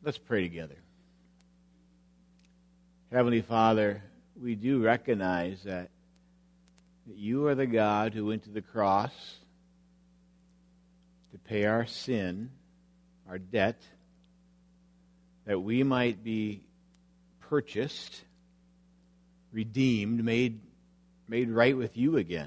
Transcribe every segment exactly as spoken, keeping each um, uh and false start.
Let's pray together. Heavenly Father, we do recognize that, that you are the God who went to the cross to pay our sin, our debt, that we might be purchased, redeemed, made, made right with you again,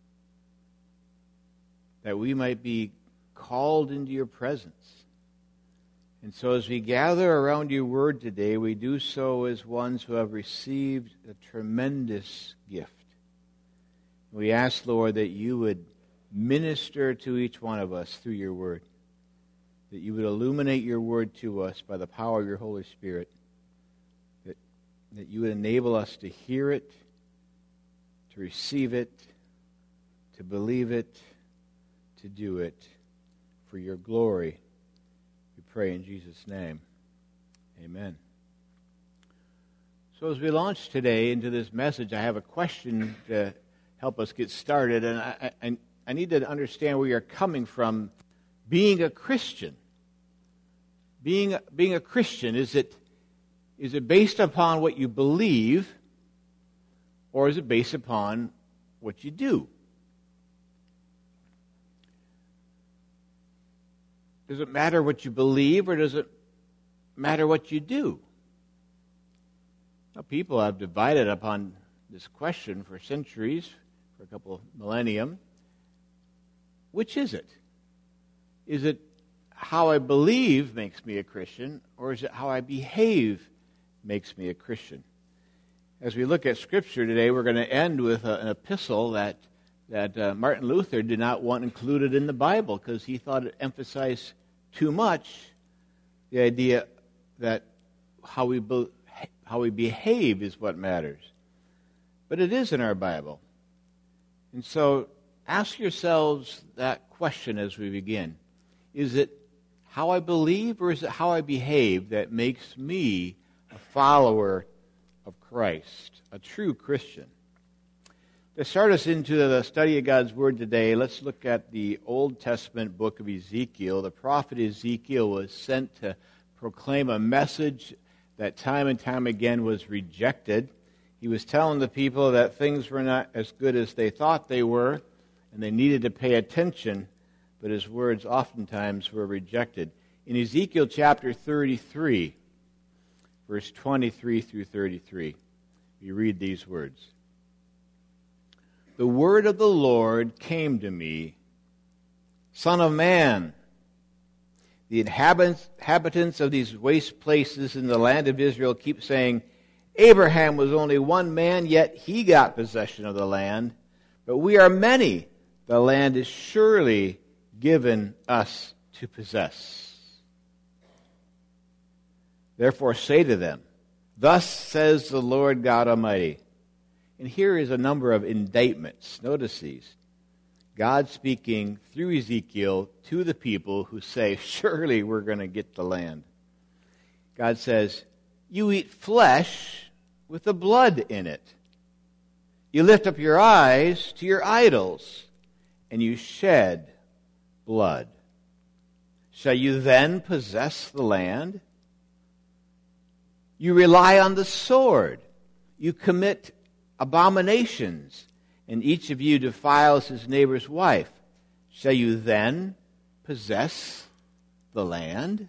that we might be called into your presence. And so as we gather around your word today, we do so as ones who have received a tremendous gift. We ask, Lord, that you would minister to each one of us through your word, that you would illuminate your word to us by the power of your Holy Spirit, that, that you would enable us to hear it, to receive it, to believe it, to do it for your glory. We pray in Jesus' name. Amen. So as we launch today into this message, I have a question to help us get started, and I, I, I need to understand where you're coming from. Being a Christian, being being a Christian, is it is it based upon what you believe, or is it based upon what you do? Does it matter what you believe, or does it matter what you do? Now, people have divided upon this question for centuries, for a couple of millennium. Which is it? Is it how I believe makes me a Christian, or is it how I behave makes me a Christian? As we look at Scripture today, we're going to end with a, an epistle that that uh, Martin Luther did not want included in the Bible because he thought it emphasized too much the idea that how we be, how we behave is what matters. But it is in our Bible. And so ask yourselves that question as we begin. Is it how I believe, or is it how I behave that makes me a follower of Christ, a true Christian? To start us into the study of God's Word today, let's look at the Old Testament book of Ezekiel. The prophet Ezekiel was sent to proclaim a message that time and time again was rejected. He was telling the people that things were not as good as they thought they were, and they needed to pay attention, but his words oftentimes were rejected. In Ezekiel chapter thirty-three, verse twenty-three through thirty-three, we read these words. The word of the Lord came to me, Son of man, the inhabitants, inhabitants of these waste places in the land of Israel keep saying, Abraham was only one man, yet he got possession of the land. But we are many. The land is surely given us to possess. Therefore say to them, Thus says the Lord God Almighty. And here is a number of indictments. Notice these. God speaking through Ezekiel to the people who say, surely we're going to get the land. God says, you eat flesh with the blood in it. You lift up your eyes to your idols, and you shed blood. Shall you then possess the land? You rely on the sword. You commit abominations, and each of you defiles his neighbor's wife. Shall you then possess the land?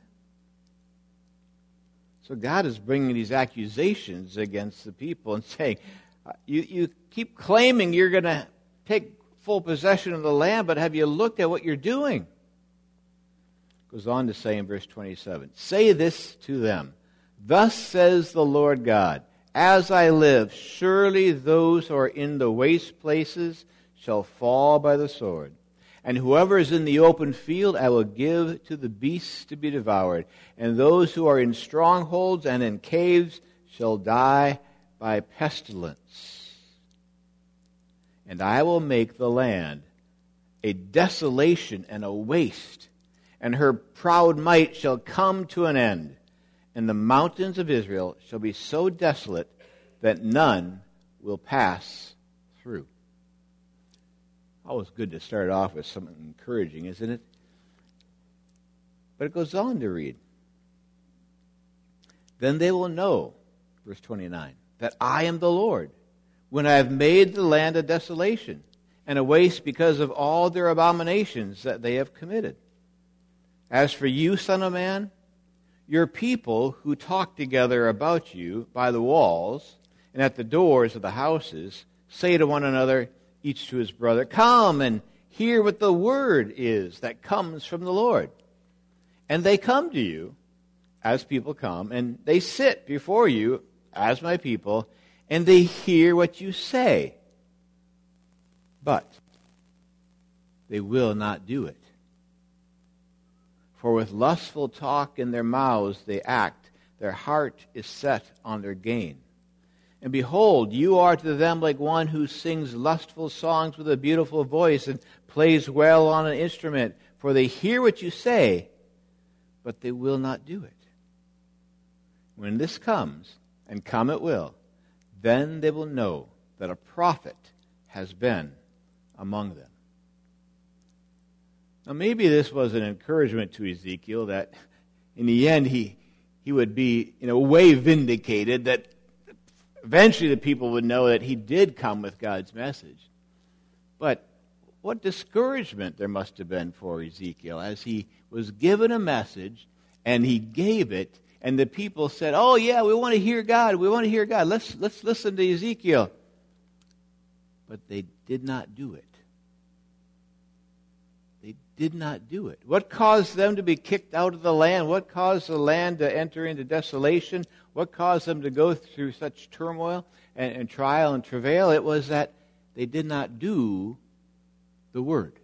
So God is bringing these accusations against the people and saying, you, you keep claiming you're going to take full possession of the land, but have you looked at what you're doing? Goes on to say in verse twenty-seven, say this to them, Thus says the Lord God, As I live, surely those who are in the waste places shall fall by the sword. And whoever is in the open field I will give to the beasts to be devoured. And those who are in strongholds and in caves shall die by pestilence. And I will make the land a desolation and a waste, and her proud might shall come to an end. And the mountains of Israel shall be so desolate that none will pass through. Always good to start off with something encouraging, isn't it? But it goes on to read. Then they will know, verse twenty-nine, that I am the Lord, when I have made the land a desolation and a waste because of all their abominations that they have committed. As for you, son of man, your people who talk together about you by the walls and at the doors of the houses say to one another, each to his brother, come and hear what the word is that comes from the Lord. And they come to you as people come, and they sit before you as my people, and they hear what you say. But they will not do it. For with lustful talk in their mouths they act, their heart is set on their gain. And behold, you are to them like one who sings lustful songs with a beautiful voice and plays well on an instrument, for they hear what you say, but they will not do it. When this comes, and come it will, then they will know that a prophet has been among them. Now maybe this was an encouragement to Ezekiel that in the end he, he would be in a way vindicated, that eventually the people would know that he did come with God's message. But what discouragement there must have been for Ezekiel as he was given a message and he gave it, and the people said, oh yeah, we want to hear God, we want to hear God, let's, let's listen to Ezekiel. But they did not do it. They did not do it. What caused them to be kicked out of the land? What caused the land to enter into desolation? What caused them to go through such turmoil and, and trial and travail? It was that they did not do the word.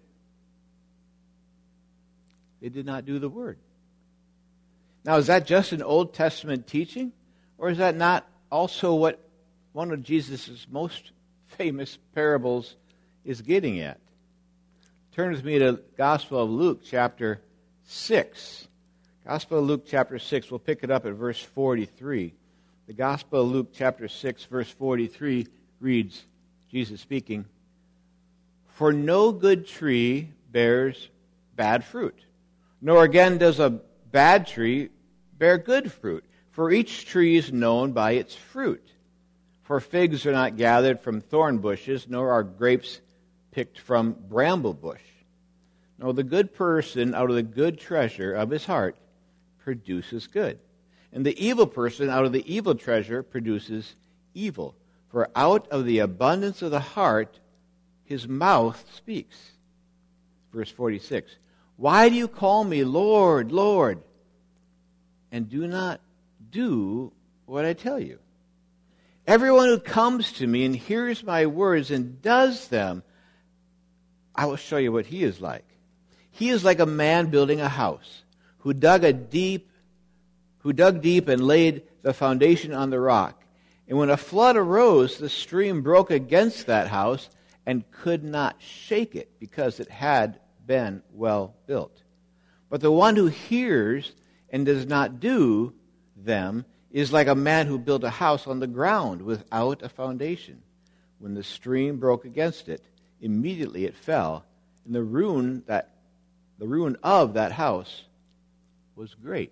They did not do the word. Now, is that just an Old Testament teaching? Or is that not also what one of Jesus' most famous parables is getting at? Turn with me to Gospel of Luke, chapter six. Gospel of Luke, chapter six. We'll pick it up at verse forty-three. The Gospel of Luke, chapter six, verse forty-three reads, Jesus speaking, for no good tree bears bad fruit, nor again does a bad tree bear good fruit. For each tree is known by its fruit. For figs are not gathered from thorn bushes, nor are grapes picked from bramble bush. No, the good person out of the good treasure of his heart produces good. And the evil person out of the evil treasure produces evil. For out of the abundance of the heart his mouth speaks. Verse forty-six. Why do you call me Lord, Lord, and do not do what I tell you? Everyone who comes to me and hears my words and does them, I will show you what he is like. He is like a man building a house, who dug a deep, who dug deep and laid the foundation on the rock. And when a flood arose, the stream broke against that house and could not shake it, because it had been well built. But the one who hears and does not do them is like a man who built a house on the ground without a foundation. When the stream broke against it, immediately it fell, and the ruin that the ruin of that house was great.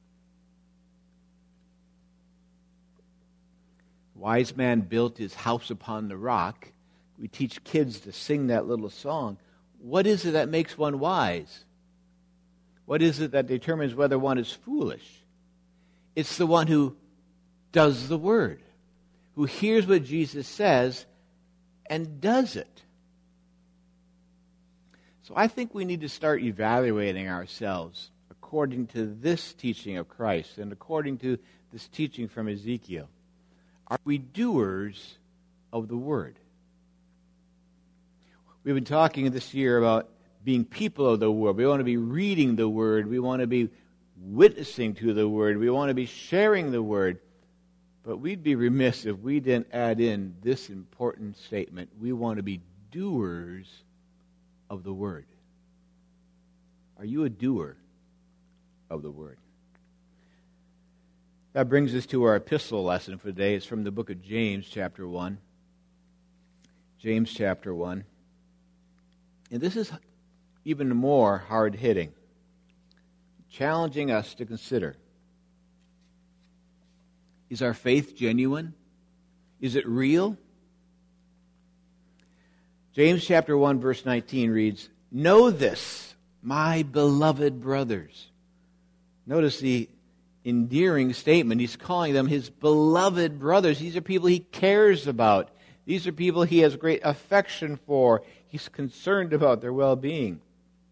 Wise man built his house upon the rock. We teach kids to sing that little song. What is it that makes one wise? What is it that determines whether one is foolish? It's the one who does the word, who hears what Jesus says and does it. So I think we need to start evaluating ourselves according to this teaching of Christ and according to this teaching from Ezekiel. Are we doers of the word? We've been talking this year about being people of the word. We want to be reading the word. We want to be witnessing to the word. We want to be sharing the word. But we'd be remiss if we didn't add in this important statement. We want to be doers of the word. Are you a doer of the word? That brings us to our epistle lesson for today. It's from the book of James, chapter one. James, chapter one. And this is even more hard-hitting, challenging us to consider. Is our faith genuine? Is it real? James chapter one, verse nineteen reads, "Know this, my beloved brothers." Notice the endearing statement. He's calling them his beloved brothers. These are people he cares about. These are people he has great affection for. He's concerned about their well-being.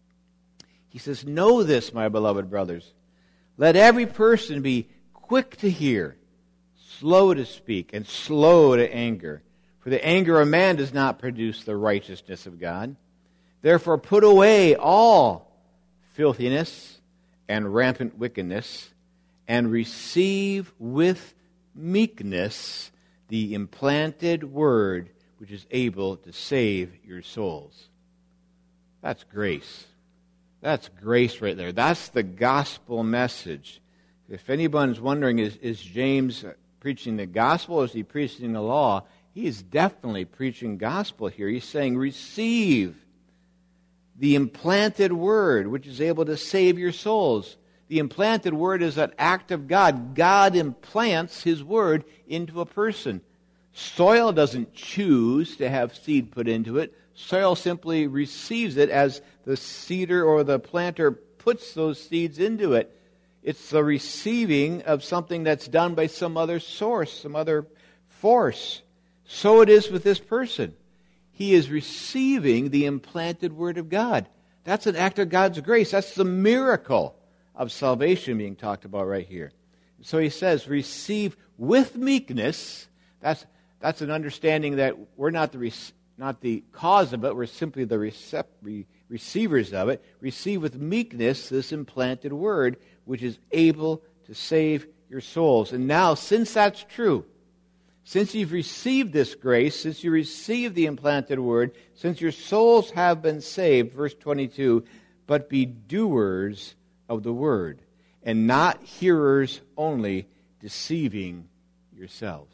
He says, "Know this, my beloved brothers. Let every person be quick to hear, slow to speak, and slow to anger. For the anger of man does not produce the righteousness of God. Therefore put away all filthiness and rampant wickedness, and receive with meekness the implanted word which is able to save your souls." That's grace. That's grace right there. That's the gospel message. If anyone's wondering, is, is James preaching the gospel or is he preaching the law? He is definitely preaching gospel here. He's saying, receive the implanted word which is able to save your souls. The implanted word is an act of God. God implants his word into a person. Soil doesn't choose to have seed put into it. Soil simply receives it as the seeder or the planter puts those seeds into it. It's the receiving of something that's done by some other source, some other force. So it is with this person. He is receiving the implanted word of God. That's an act of God's grace. That's the miracle of salvation being talked about right here. So he says, receive with meekness. That's that's an understanding that we're not the not the cause of it. We're simply the recep- re- receivers of it. Receive with meekness this implanted word, which is able to save your souls. And now, since that's true, since you've received this grace, since you received the implanted word, since your souls have been saved, verse twenty-two, but be doers of the word, and not hearers only, deceiving yourselves.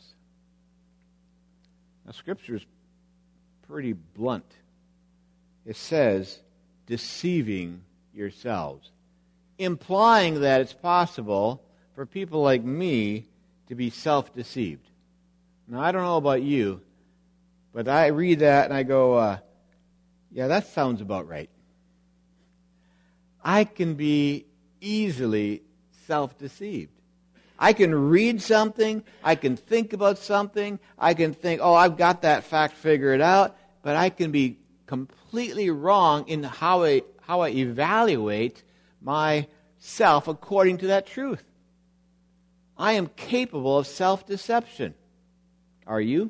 Now, Scripture is pretty blunt. It says, deceiving yourselves, implying that it's possible for people like me to be self-deceived. Now, I don't know about you, but I read that and I go, uh, yeah, that sounds about right. I can be easily self-deceived. I can read something, I can think about something, I can think, oh, I've got that fact figured out, but I can be completely wrong in how I, how I evaluate myself according to that truth. I am capable of self-deception. Are you?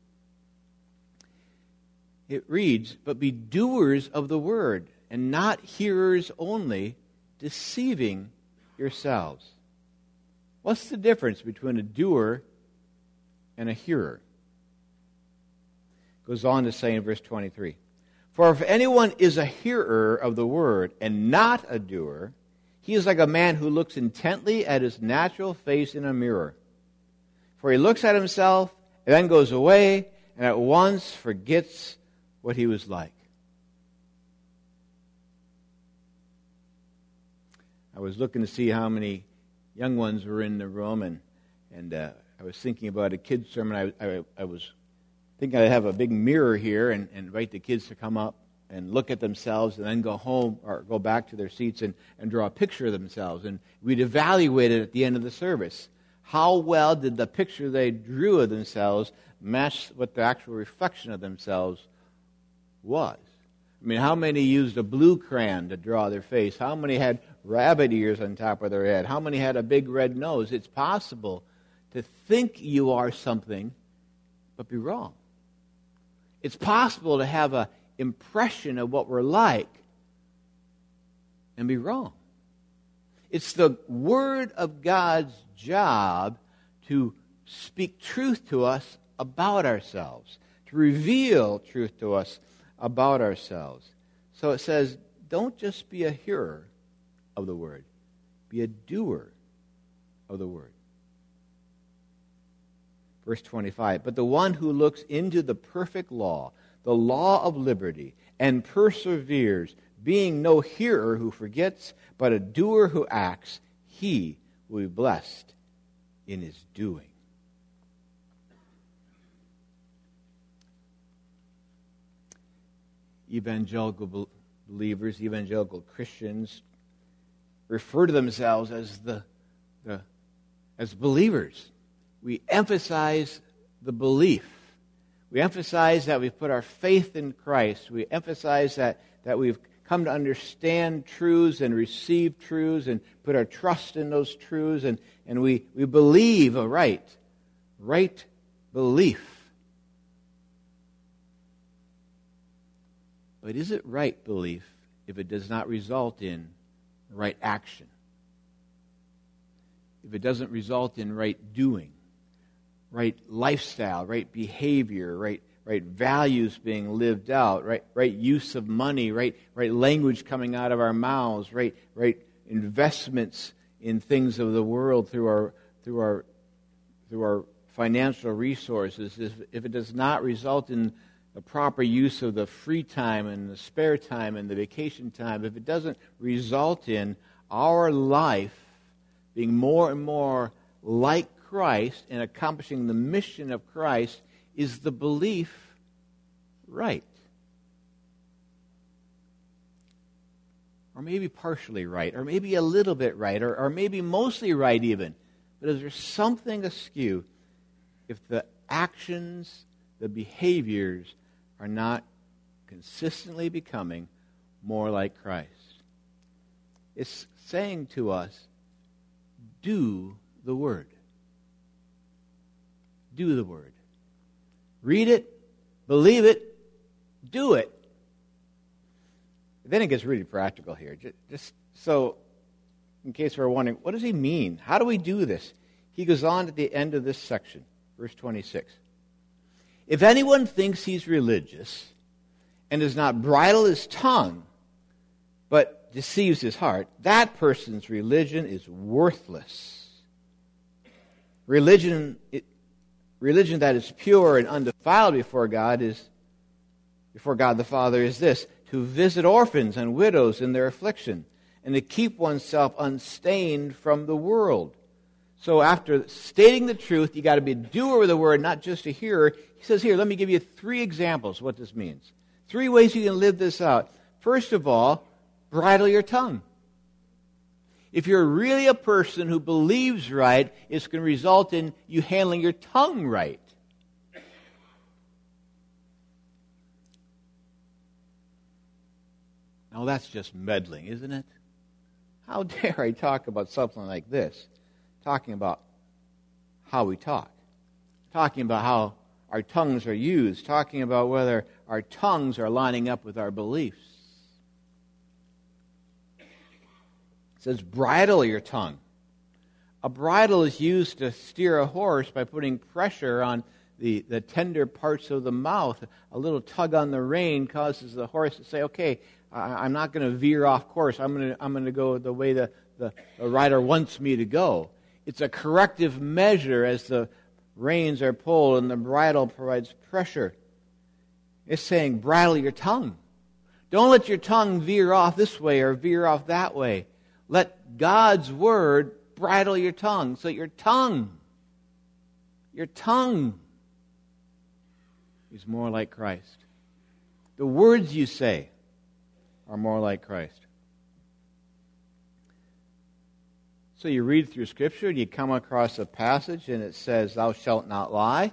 It reads, but be doers of the word, and not hearers only, deceiving yourselves. What's the difference between a doer and a hearer? It goes on to say in verse twenty-three, for if anyone is a hearer of the word and not a doer, he is like a man who looks intently at his natural face in a mirror. For he looks at himself and then goes away and at once forgets what he was like. I was looking to see how many young ones were in the room, and and uh, I was thinking about a kid's sermon. I, I, I was thinking I'd have a big mirror here and, and invite the kids to come up and look at themselves and then go home or go back to their seats and, and draw a picture of themselves. And we'd evaluate it at the end of the service. How well did the picture they drew of themselves match what the actual reflection of themselves was? I mean, how many used a blue crayon to draw their face? How many had rabbit ears on top of their head? How many had a big red nose? It's possible to think you are something, but be wrong. It's possible to have an impression of what we're like and be wrong. It's the Word of God's job to speak truth to us about ourselves, to reveal truth to us about ourselves. So it says, don't just be a hearer of the word. Be a doer of the word. Verse twenty-five, but the one who looks into the perfect law, the law of liberty, and perseveres, being no hearer who forgets, but a doer who acts, he will be blessed in his doing. evangelical be- believers, evangelical Christians, refer to themselves as the, the as believers. We emphasize the belief. We emphasize that we've put our faith in Christ. We emphasize that, that we've come to understand truths and receive truths and put our trust in those truths, and, and we, we believe a right, right belief. But is it right belief if it does not result in right action? If it doesn't result in right doing, right lifestyle, right behavior, right right values being lived out, right right use of money, right right language coming out of our mouths, right right investments in things of the world through our through our through our financial resources, if, if it does not result in the proper use of the free time and the spare time and the vacation time, if it doesn't result in our life being more and more like Christ and accomplishing the mission of Christ, is the belief right? Or maybe partially right, or maybe a little bit right, or, or maybe mostly right even. But is there something askew if the actions, the behaviors are not consistently becoming more like Christ? It's saying to us, do the Word. Do the Word. Read it, believe it, do it. Then it gets really practical here. Just, just so, in case we're wondering, what does he mean? How do we do this? He goes on at the end of this section, verse twenty-six. If anyone thinks he's religious and does not bridle his tongue, but deceives his heart, that person's religion is worthless. Religion, it, religion that is pure and undefiled before God is, before God the Father, is this: to visit orphans and widows in their affliction, and to keep oneself unstained from the world. So after stating the truth, you got to be a doer of the word, not just a hearer. He says here, let me give you three examples of what this means. Three ways you can live this out. First of all, bridle your tongue. If you're really a person who believes right, it's going to result in you handling your tongue right. Now that's just meddling, isn't it? How dare I talk about something like this? Talking about how we talk. Talking about how our tongues are used. Talking about whether our tongues are lining up with our beliefs. It says, bridle your tongue. A bridle is used to steer a horse by putting pressure on the, the tender parts of the mouth. A little tug on the rein causes the horse to say, okay, I, I'm not going to veer off course. I'm going to I'm going to go the way the, the, the rider wants me to go. It's a corrective measure as the reins are pulled and the bridle provides pressure. It's saying, bridle your tongue. Don't let your tongue veer off this way or veer off that way. Let God's word bridle your tongue, so your tongue, your tongue is more like Christ. The words you say are more like Christ. So you read through Scripture and you come across a passage and it says, thou shalt not lie.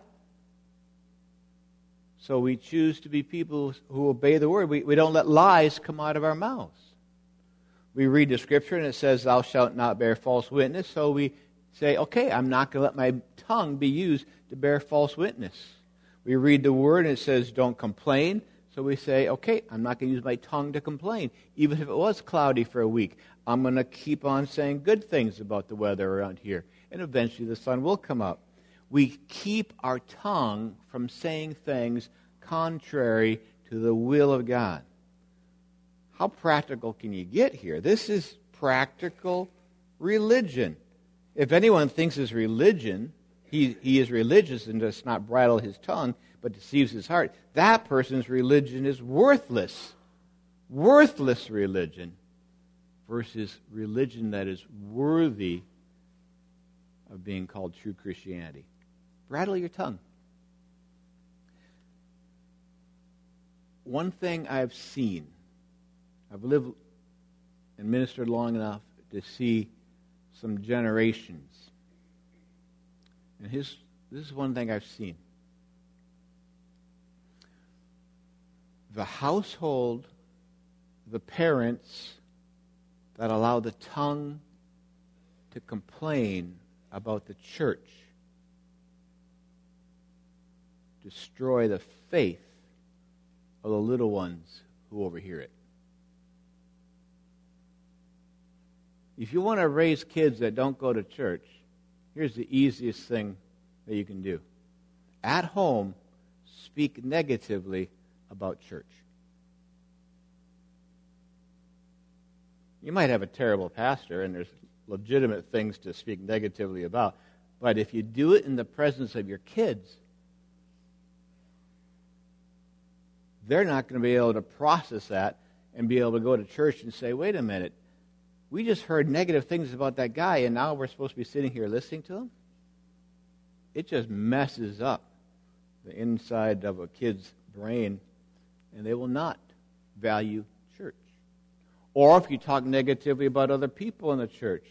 So we choose to be people who obey the word. We, we don't let lies come out of our mouths. We read the Scripture and it says, thou shalt not bear false witness. So we say, okay, I'm not going to let my tongue be used to bear false witness. We read the Word and it says, don't complain. So we say, okay, I'm not going to use my tongue to complain. Even if it was cloudy for a week, I'm going to keep on saying good things about the weather around here. And eventually the sun will come up. We keep our tongue from saying things contrary to the will of God. How practical can you get here? This is practical religion. If anyone thinks his religion, he, he is religious and does not bridle his tongue, but deceives his heart, that person's religion is worthless. Worthless religion versus religion that is worthy of being called true Christianity. Bridle your tongue. one thing I've seen, I've lived and ministered long enough to see some generations. And his, this is one thing I've seen. The household, the parents that allow the tongue to complain about the church destroy the faith of the little ones who overhear it. If you want to raise kids that don't go to church, here's the easiest thing that you can do. At home, speak negatively about church. You might have a terrible pastor, and there's legitimate things to speak negatively about, but if you do it in the presence of your kids, they're not going to be able to process that and be able to go to church and say, wait a minute, we just heard negative things about that guy, and now we're supposed to be sitting here listening to him? It just messes up the inside of a kid's brain, and they will not value church. Or if you talk negatively about other people in the church,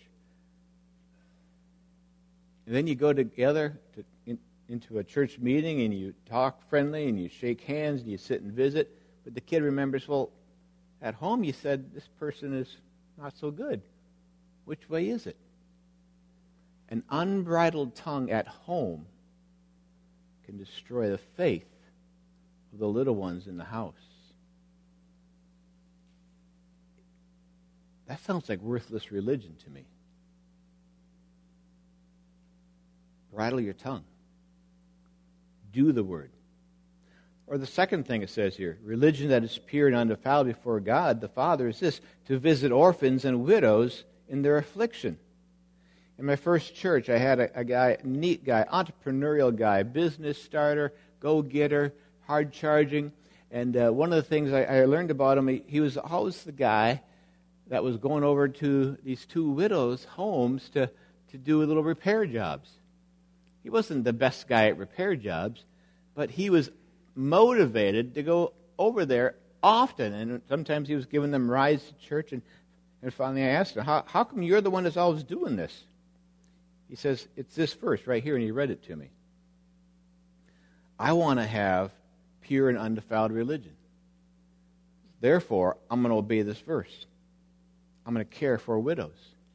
and then you go together to, in, into a church meeting and you talk friendly and you shake hands and you sit and visit, but the kid remembers, well, at home you said this person is not so good. Which way is it? An unbridled tongue at home can destroy the faith of the little ones in the house. That sounds like worthless religion to me. Bridle your tongue. Do the word. Or the second thing it says here, religion that is pure and undefiled before God, the Father, is this, to visit orphans and widows in their affliction. In my first church, I had a, a guy, a neat guy, entrepreneurial guy, business starter, go-getter, hard-charging. And uh, one of the things I, I learned about him, he, he was always the guy that was going over to these two widows' homes to, to do little repair jobs. He wasn't the best guy at repair jobs, but he was motivated to go over there often. And sometimes he was giving them rides to church. And, and finally I asked him, how, how come you're the one that's always doing this? He says, it's this verse right here, and he read it to me. I want to have pure and undefiled religion. Therefore, I'm going to obey this verse. I'm going to care for widows.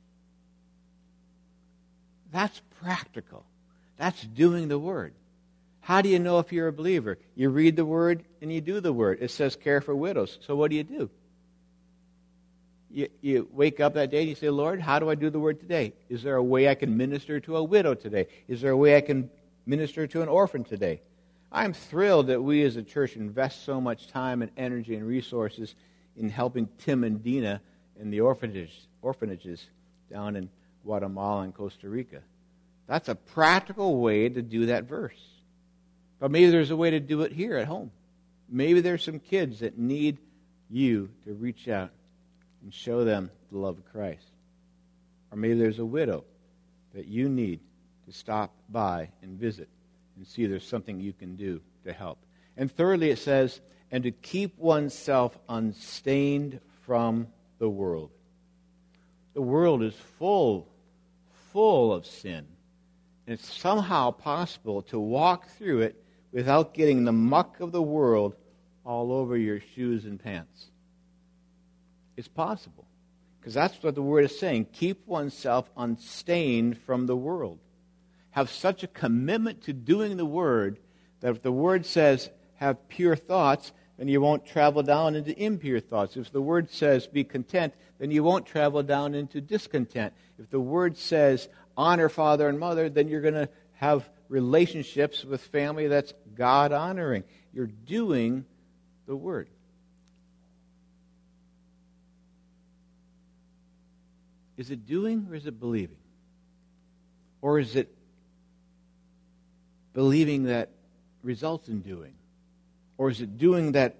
That's practical. That's doing the word. How do you know if you're a believer? You read the word and you do the word. It says care for widows. So what do you do? You, you wake up that day and you say, Lord, how do I do the word today? Is there a way I can minister to a widow today? Is there a way I can minister to an orphan today? I'm thrilled that we as a church invest so much time and energy and resources in helping Tim and Dina in the orphanage, orphanages down in Guatemala and Costa Rica. That's a practical way to do that verse. But maybe there's a way to do it here at home. Maybe there's some kids that need you to reach out and show them the love of Christ. Or maybe there's a widow that you need to stop by and visit and see if there's something you can do to help. And thirdly, it says, and to keep oneself unstained from the world. The world is full, full of sin. And it's somehow possible to walk through it without getting the muck of the world all over your shoes and pants. It's possible. Because that's what the Word is saying. Keep oneself unstained from the world. Have such a commitment to doing the Word that if the Word says have pure thoughts, then you won't travel down into impure thoughts. If the Word says be content, then you won't travel down into discontent. If the Word says honor father and mother, then you're going to have relationships with family that's God-honoring. You're doing the Word. Is it doing or is it believing? Or is it believing that results in doing? Or is it doing that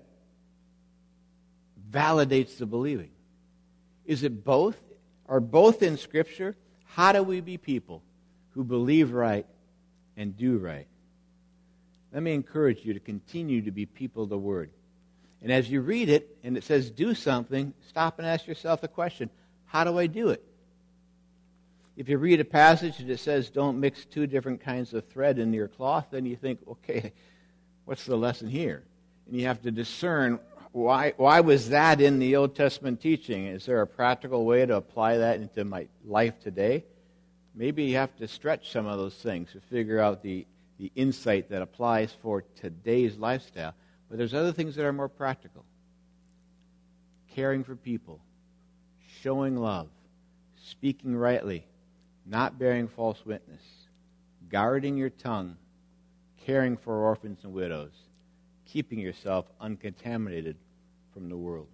validates the believing? Is it both? Are both in Scripture? How do we be people who believe right and do right? Let me encourage you to continue to be people of the Word. And as you read it, and it says do something, stop and ask yourself the question, how do I do it? If you read a passage and it says don't mix two different kinds of thread in your cloth, then you think, okay, what's the lesson here? And you have to discern, why, why was that in the Old Testament teaching? Is there a practical way to apply that into my life today? Maybe you have to stretch some of those things to figure out the, the insight that applies for today's lifestyle. But there's other things that are more practical. Caring for people, showing love, speaking rightly, not bearing false witness, guarding your tongue, caring for orphans and widows, keeping yourself uncontaminated from the world.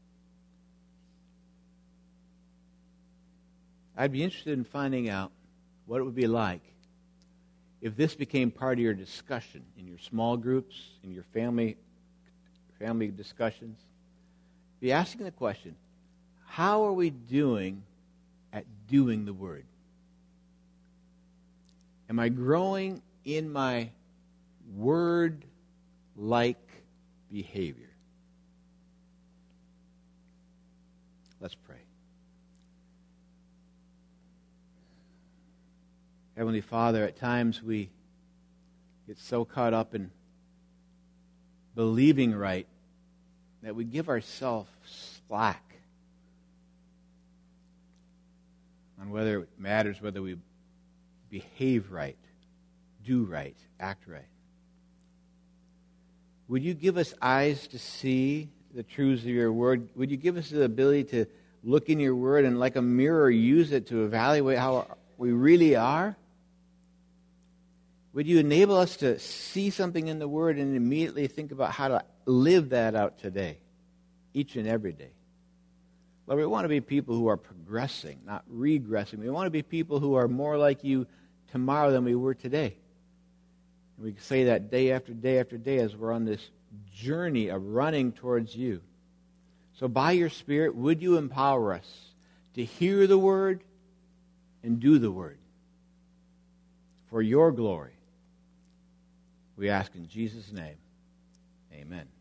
I'd be interested in finding out what it would be like if this became part of your discussion in your small groups, in your family family discussions. Be asking the question, how are we doing at doing the Word? Am I growing in my Word-like behavior? Let's pray. Heavenly Father, at times we get so caught up in believing right that we give ourselves slack on whether it matters whether we behave right, do right, act right. Would you give us eyes to see the truths of your word? Would you give us the ability to look in your word and like a mirror use it to evaluate how we really are? Would you enable us to see something in the Word and immediately think about how to live that out today, each and every day? Lord, we want to be people who are progressing, not regressing. We want to be people who are more like you tomorrow than we were today. And we can say that day after day after day as we're on this journey of running towards you. So by your Spirit, would you empower us to hear the Word and do the Word for your glory? We ask in Jesus' name, amen.